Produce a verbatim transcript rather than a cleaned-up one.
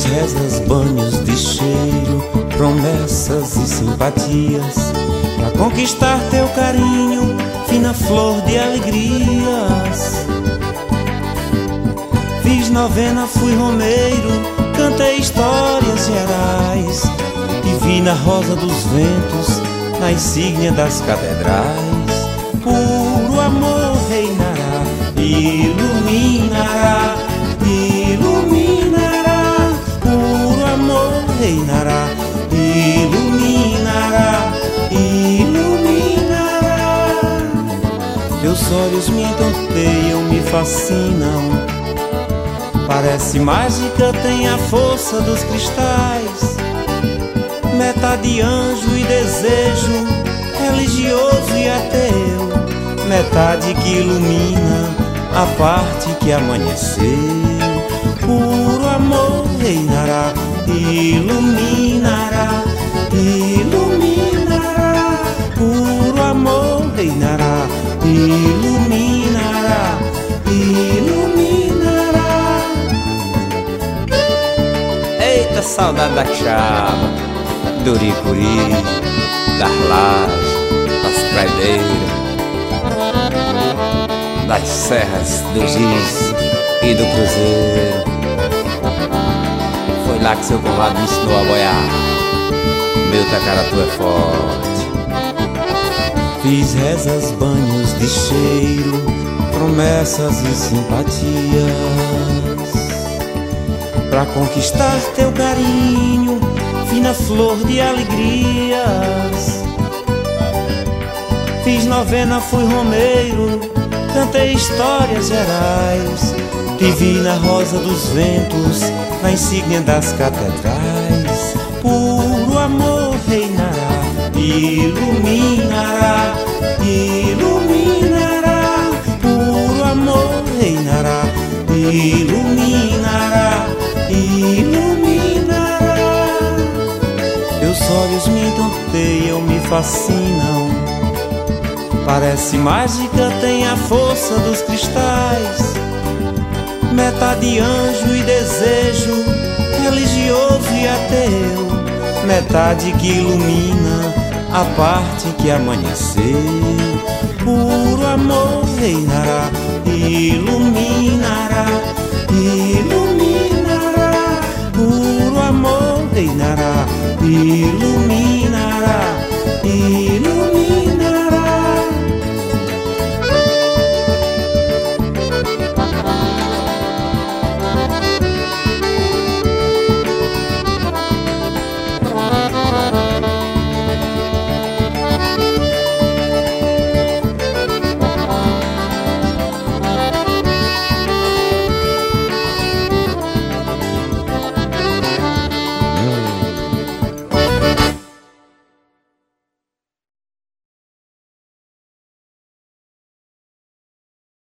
Fiz rezas, banhos de cheiro, promessas e simpatias, pra conquistar teu carinho, fina flor de alegrias. Fiz novena, fui romeiro, cantei histórias gerais, e vi na rosa dos ventos, na insígnia das catedrais. Puro amor reinará, iluminará, iluminará. Puro amor reinará, iluminará, iluminará. Teus olhos me encanteiam, me fascinam. Parece mágica, tem a força dos cristais. Metade anjo e desejo, religioso e ateu. Metade que ilumina a parte que amanheceu. Puro amor reinará, iluminará, iluminará. Puro amor reinará, iluminará, iluminará. Eita, saudade da chava, do Uricuri, das lajes, das praideiras, das serras do Giz e do Cruzeiro. Foi lá que seu compadre me ensinou a boiar. Meu tacaratu é forte. Fiz rezas, banhos de cheiro, promessas e simpatias, pra conquistar teu carinho, fina flor de alegrias. Fiz novena, fui romeiro, cantei histórias gerais, te vi na rosa dos ventos, na insígnia das catedrais. Puro amor reinará, iluminará, iluminará. Puro amor reinará, iluminará, iluminará. Teus olhos me encanteiam, me fascinam. Parece mágica, tem a força dos cristais. Metade anjo e desejo, religioso e ateu. Metade que ilumina a parte que amanheceu. Puro amor reinará, iluminará, iluminará. Puro amor reinará, iluminará.